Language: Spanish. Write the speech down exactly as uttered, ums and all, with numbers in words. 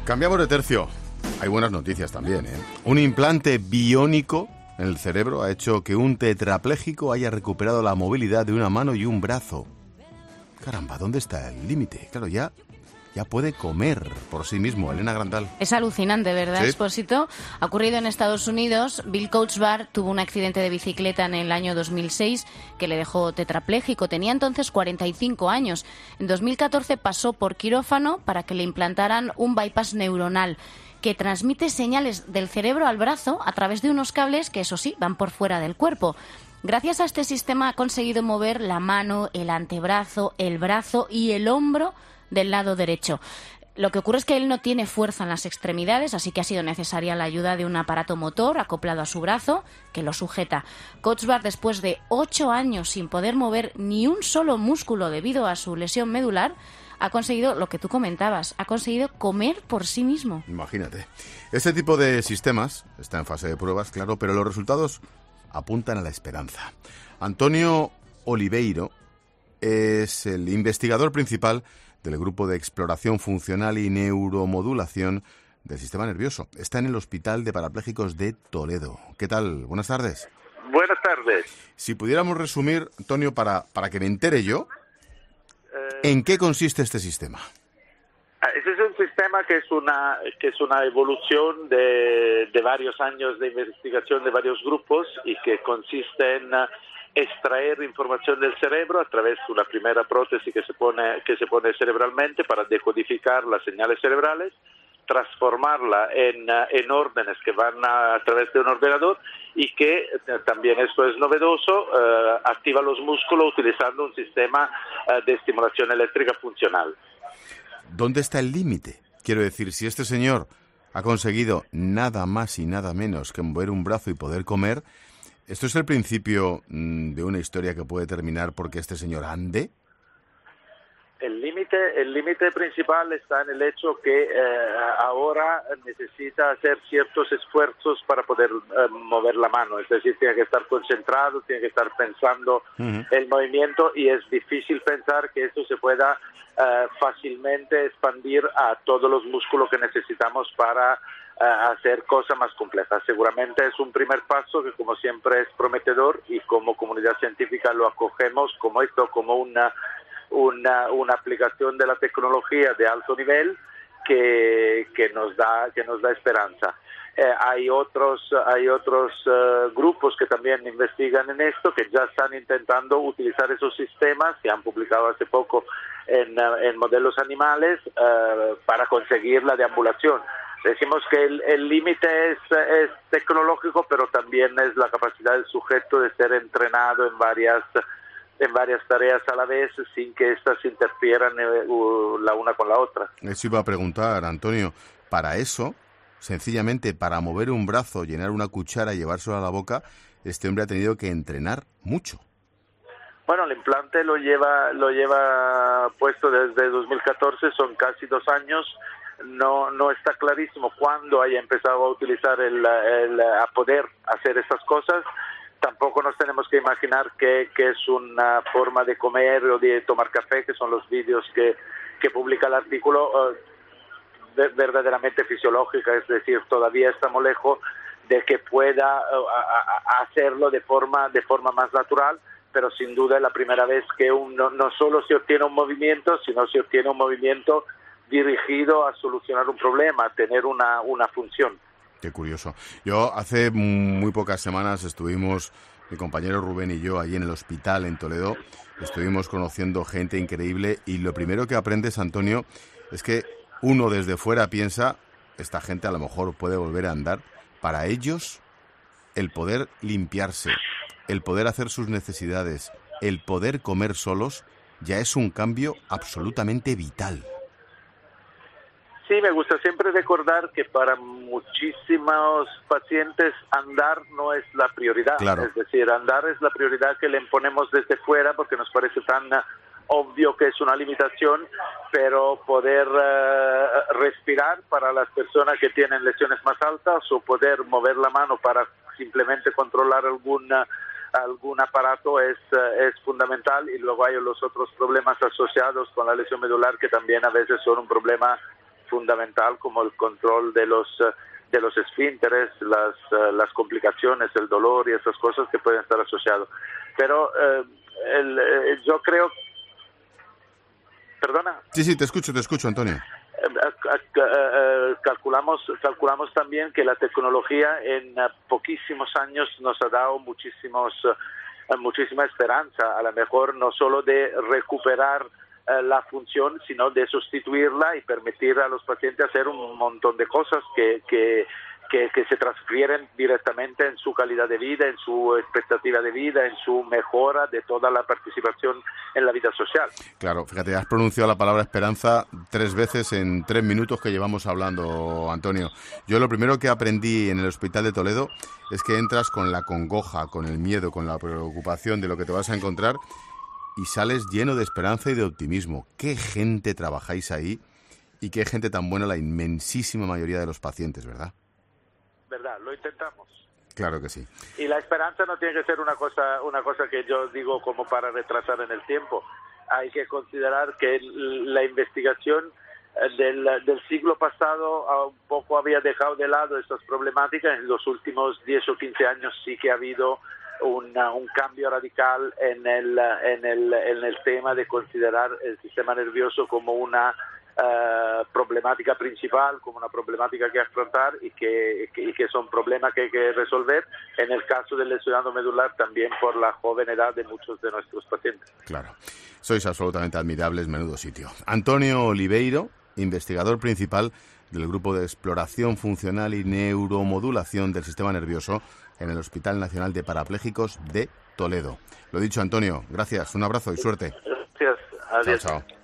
Cambiamos de tercio. Hay buenas noticias también, ¿eh? Un implante biónico en el cerebro ha hecho que un tetrapléjico haya recuperado la movilidad de una mano y un brazo. Caramba, ¿dónde está el límite? Claro, ya, ya puede comer por sí mismo. Elena Grandal. Es alucinante, ¿verdad, ¿Sí? Expósito? Ha ocurrido en Estados Unidos. Bill Couchbar tuvo un accidente de bicicleta en el año dos mil seis que le dejó tetrapléjico. Tenía entonces cuarenta y cinco años. En dos mil catorce pasó por quirófano para que le implantaran un bypass neuronal que transmite señales del cerebro al brazo a través de unos cables que, eso sí, van por fuera del cuerpo. Gracias a este sistema ha conseguido mover la mano, el antebrazo, el brazo y el hombro del lado derecho. Lo que ocurre es que él no tiene fuerza en las extremidades, así que ha sido necesaria la ayuda de un aparato motor acoplado a su brazo que lo sujeta. Couchbar, después de ocho años sin poder mover ni un solo músculo debido a su lesión medular, ha conseguido lo que tú comentabas, ha conseguido comer por sí mismo. Imagínate. Este tipo de sistemas está en fase de pruebas, claro, pero los resultados apuntan a la esperanza. Antonio Oliveiro es el investigador principal del Grupo de Exploración Funcional y Neuromodulación del Sistema Nervioso. Está en el Hospital de Parapléjicos de Toledo. ¿Qué tal? Buenas tardes. Buenas tardes. Si pudiéramos resumir, Antonio, para, para que me entere yo, ¿en qué consiste este sistema? Ese es un sistema que es una que es una evolución de, de varios años de investigación de varios grupos y que consiste en extraer información del cerebro a través de una primera prótesis que se pone que se pone cerebralmente para decodificar las señales cerebrales, transformarla en, en órdenes que van a, a través de un ordenador y que también esto es novedoso, eh, activa los músculos utilizando un sistema eh, de estimulación eléctrica funcional. ¿Dónde está el límite? Quiero decir, si este señor ha conseguido nada más y nada menos que mover un brazo y poder comer, ¿esto es el principio mmm, de una historia que puede terminar porque este señor ande? El límite, el límite principal está en el hecho que eh, ahora necesita hacer ciertos esfuerzos para poder eh, mover la mano, es decir, tiene que estar concentrado, tiene que estar pensando uh-huh. el movimiento y es difícil pensar que esto se pueda eh, fácilmente expandir a todos los músculos que necesitamos para eh, hacer cosas más complejas. Seguramente es un primer paso que, como siempre, es prometedor y como comunidad científica lo acogemos como esto, como una Una, una aplicación de la tecnología de alto nivel que, que nos da que nos da esperanza. Eh, hay otros hay otros uh, grupos que también investigan en esto, que ya están intentando utilizar esos sistemas que han publicado hace poco en, uh, en modelos animales uh, para conseguir la deambulación. Decimos que el límite es, es tecnológico, pero también es la capacidad del sujeto de ser entrenado en varias en varias tareas a la vez sin que éstas interfieran la una con la otra. Eso iba a preguntar, Antonio. Para eso, sencillamente para mover un brazo, llenar una cuchara y llevárselo a la boca, este hombre ha tenido que entrenar mucho. Bueno, el implante lo lleva lo lleva puesto desde dos mil catorce, son casi dos años. No no está clarísimo cuándo haya empezado a utilizar el, el a poder hacer estas cosas. Tampoco nos tenemos que imaginar que, que es una forma de comer o de tomar café, que son los vídeos que, que publica el artículo, uh, de, verdaderamente fisiológica, es decir, todavía estamos lejos de que pueda uh, a, a hacerlo de forma, de forma más natural, pero sin duda es la primera vez que uno, no solo se obtiene un movimiento, sino se obtiene un movimiento dirigido a solucionar un problema, a tener una, una función. Qué curioso. Yo hace muy pocas semanas estuvimos, mi compañero Rubén y yo, allí en el hospital en Toledo, estuvimos conociendo gente increíble y lo primero que aprendes, Antonio, es que uno desde fuera piensa, esta gente a lo mejor puede volver a andar. Para ellos, el poder limpiarse, el poder hacer sus necesidades, el poder comer solos, ya es un cambio absolutamente vital. Sí, me gusta siempre recordar que para muchísimos pacientes andar no es la prioridad. Claro. Es decir, andar es la prioridad que le imponemos desde fuera porque nos parece tan uh, obvio que es una limitación, pero poder uh, respirar para las personas que tienen lesiones más altas o poder mover la mano para simplemente controlar alguna algún aparato es, uh, es fundamental, y luego hay los otros problemas asociados con la lesión medular que también a veces son un problema fundamental como el control de los de los esfínteres, las las complicaciones, el dolor y esas cosas que pueden estar asociados. Pero eh, el, eh, yo creo... ¿Perdona? Sí, sí, te escucho, te escucho, Antonio. Calculamos, calculamos también que la tecnología en poquísimos años nos ha dado muchísimos, muchísima esperanza, a lo mejor no solo de recuperar la función, sino de sustituirla y permitir a los pacientes hacer un montón de cosas que, que, que, que se transfieren directamente en su calidad de vida, en su expectativa de vida, en su mejora de toda la participación en la vida social. Claro, fíjate, has pronunciado la palabra esperanza tres veces en tres minutos que llevamos hablando, Antonio. Yo lo primero que aprendí en el Hospital de Toledo es que entras con la congoja, con el miedo, con la preocupación de lo que te vas a encontrar y sales lleno de esperanza y de optimismo. Qué gente trabajáis ahí y qué gente tan buena la inmensísima mayoría de los pacientes, ¿verdad? ¿Verdad? Lo intentamos. Claro que sí. Y la esperanza no tiene que ser una cosa, una cosa que yo digo como para retrasar en el tiempo. Hay que considerar que la investigación del, del siglo pasado un poco había dejado de lado estas problemáticas. En los últimos diez o quince años sí que ha habido Una, un cambio radical en el, en, el, en el tema de considerar el sistema nervioso como una uh, problemática principal, como una problemática que afrontar y que, que, y que son problemas que hay que resolver. En el caso del lesionado medular, también por la joven edad de muchos de nuestros pacientes. Claro, sois absolutamente admirables, menudo sitio. Antonio Oliveiro, investigador principal del Grupo de Exploración Funcional y Neuromodulación del Sistema Nervioso en el Hospital Nacional de Parapléjicos de Toledo. Lo dicho, Antonio, gracias, un abrazo y suerte. Gracias, adiós. Chao, chao.